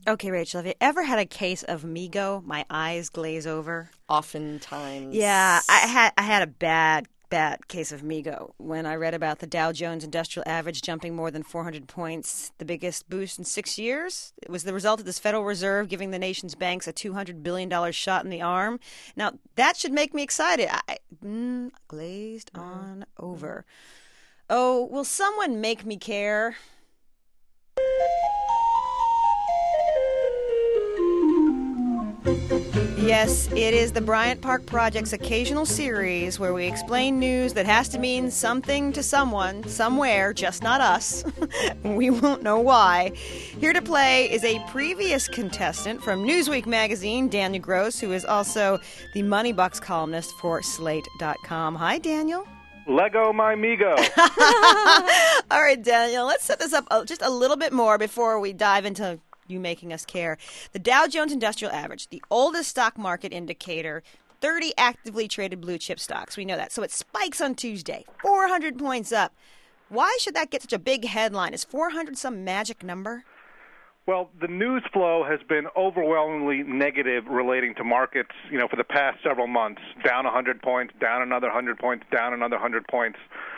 Okay, Rachel, have you ever had a case of Migo? My eyes glaze over. Oftentimes. Yeah, I had a bad case of Migo when I read about the Dow Jones Industrial Average jumping more than 400 points, the biggest boost in 6 years. It was the result of this Federal Reserve giving the nation's banks a $200 billion shot in the arm. Now, that should make me excited. Glazed on over. Oh, will someone make me care? Yes, it is the Bryant Park Project's occasional series where we explain news that has to mean something to someone, somewhere, just not us. We won't know why. Here to play is a previous contestant from Newsweek magazine, Daniel Gross, who is also the Money Bucks columnist for Slate.com. Hi, Daniel. Lego my Migo. All right, Daniel, let's set this up just a little bit more before we dive into you making us care. The Dow Jones Industrial Average, the oldest stock market indicator, 30 actively traded blue chip stocks. We know that. So it spikes on Tuesday, 400 points up. Why should that get such a big headline? Is 400 some magic number? Well, the news flow has been overwhelmingly negative relating to markets, for the past several months. Down 100 points, down another 100 points, down another 100 points.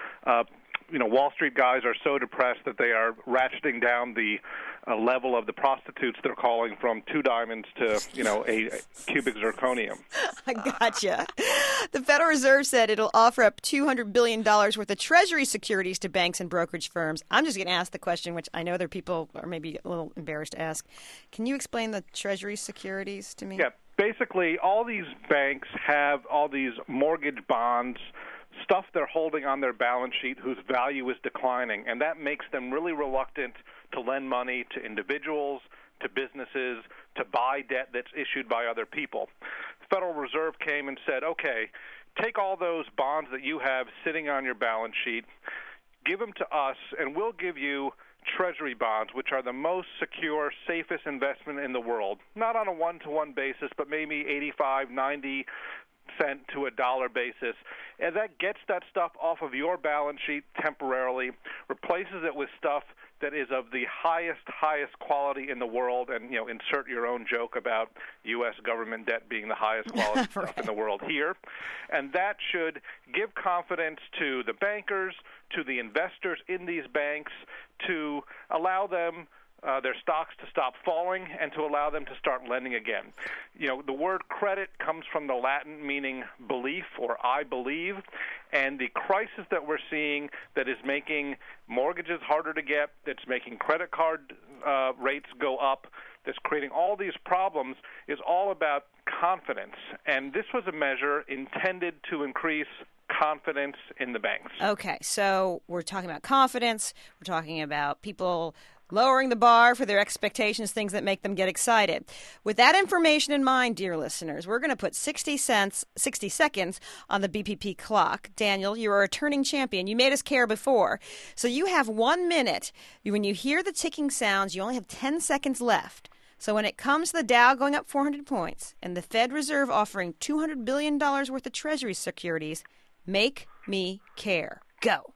Wall Street guys are so depressed that they are ratcheting down the level of the prostitutes they're calling from 2 diamonds to, a cubic zirconium. I gotcha. The Federal Reserve said it'll offer up $200 billion worth of Treasury securities to banks and brokerage firms. I'm just going to ask the question, which I know there are people are maybe a little embarrassed to ask. Can you explain the Treasury securities to me? Yeah, basically all these banks have all these mortgage bonds, stuff they're holding on their balance sheet whose value is declining, and that makes them really reluctant to lend money to individuals, to businesses, to buy debt that's issued by other people. The Federal Reserve came and said, okay, take all those bonds that you have sitting on your balance sheet, give them to us, and we'll give you Treasury bonds, which are the most secure, safest investment in the world. Not on a one-to-one basis, but maybe 85, 90 cent to a dollar basis, and that gets that stuff off of your balance sheet temporarily, replaces it with stuff that is of the highest quality in the world, and insert your own joke about U.S. government debt being the highest quality stuff in the world here, and that should give confidence to the bankers, to the investors in these banks, to allow them their stocks to stop falling and to allow them to start lending again. The word credit comes from the Latin meaning belief or I believe, and the crisis that we're seeing that is making mortgages harder to get, that's making credit card rates go up, that's creating all these problems is all about confidence. And this was a measure intended to increase confidence in the banks. Okay, so we're talking about confidence. We're talking about people lowering the bar for their expectations, things that make them get excited. With that information in mind, dear listeners, we're going to put 60 seconds on the BPP clock. Daniel, you're a returning champion. You made us care before. So you have 1 minute. When you hear the ticking sounds, you only have 10 seconds left. So when it comes to the Dow going up 400 points and the Fed Reserve offering $200 billion worth of Treasury securities, make me care. Go.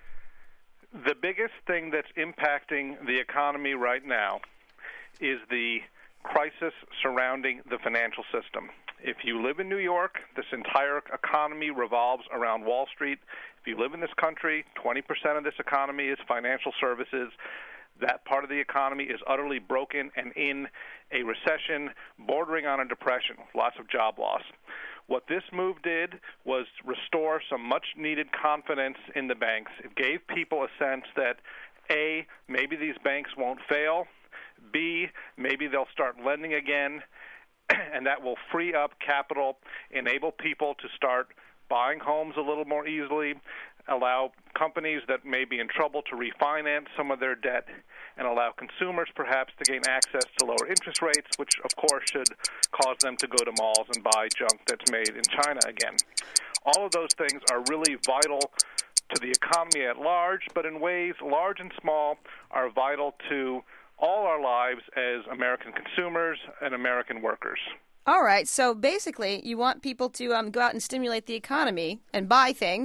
The biggest thing that's impacting the economy right now is the crisis surrounding the financial system. If you live in New York, this entire economy revolves around Wall Street. If you live in this country, 20% of this economy is financial services. That part of the economy is utterly broken and in a recession bordering on a depression, lots of job loss. What this move did was restore some much-needed confidence in the banks. It gave people a sense that, A, maybe these banks won't fail, B, maybe they'll start lending again, and that will free up capital, enable people to start buying homes a little more easily, allow companies that may be in trouble to refinance some of their debt, and allow consumers perhaps to gain access to lower interest rates, which of course should cause them to go to malls and buy junk that's made in China again. All of those things are really vital to the economy at large, but in ways large and small are vital to all our lives as American consumers and American workers. All right. So basically, you want people to go out and stimulate the economy and buy things,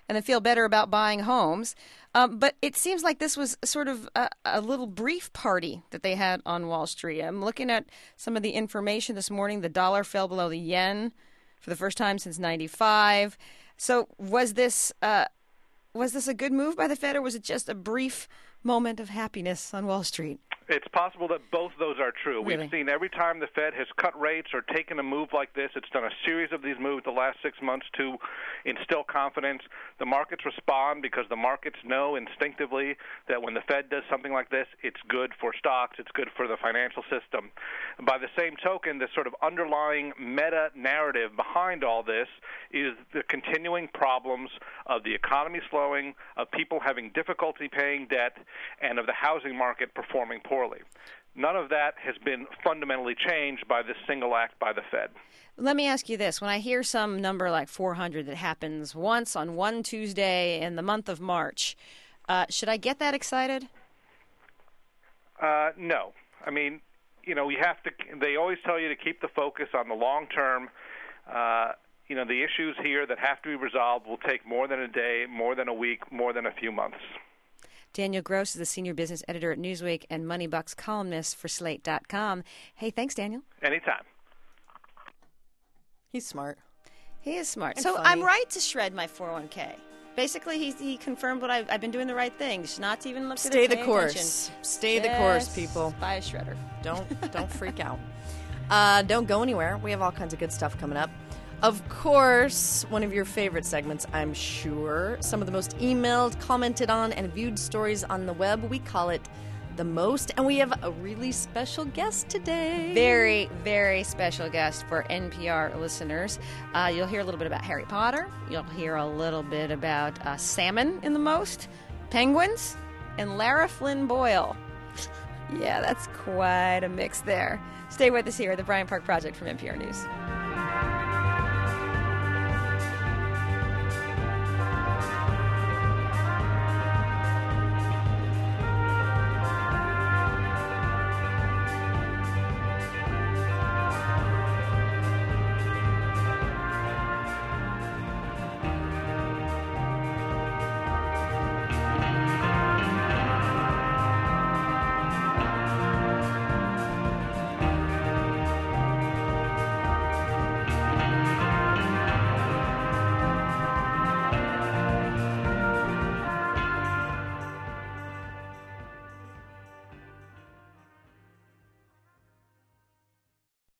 and then feel better about buying homes. But it seems like this was sort of a little brief party that they had on Wall Street. I'm looking at some of the information this morning. The dollar fell below the yen for the first time since '95. So was this a good move by the Fed, or was it just a brief moment of happiness on Wall Street? It's possible that both those are true. Really? We've seen every time the Fed has cut rates or taken a move like this, it's done a series of these moves the last 6 months to instill confidence. The markets respond because the markets know instinctively that when the Fed does something like this, it's good for stocks, it's good for the financial system. By the same token, the sort of underlying meta-narrative behind all this is the continuing problems of the economy slowing, of people having difficulty paying debt, and of the housing market performing poorly. None of that has been fundamentally changed by this single act by the Fed. Let me ask you this. When I hear some number like 400 that happens once on one Tuesday in the month of March, should I get that excited? No. I mean, you have to. They always tell you to keep the focus on the long term. The issues here that have to be resolved will take more than a day, more than a week, more than a few months. Daniel Gross is the senior business editor at Newsweek and Moneybucks columnist for Slate.com. Hey, thanks, Daniel. Anytime. He's smart. He is smart. And so funny. I'm right to shred my 401k. Basically, he confirmed what I've been doing the right thing. Just not to even look at it. Stay the pay course. attention. Stay the course, people. Buy a shredder. Don't freak out. Don't go anywhere. We have all kinds of good stuff coming up. Of course, one of your favorite segments, I'm sure. Some of the most emailed, commented on, and viewed stories on the web. We call it The Most. And we have a really special guest today. Very, very special guest for NPR listeners. You'll hear a little bit about Harry Potter. You'll hear a little bit about salmon in The Most, penguins, and Lara Flynn Boyle. Yeah, that's quite a mix there. Stay with us here at the Bryant Park Project from NPR News.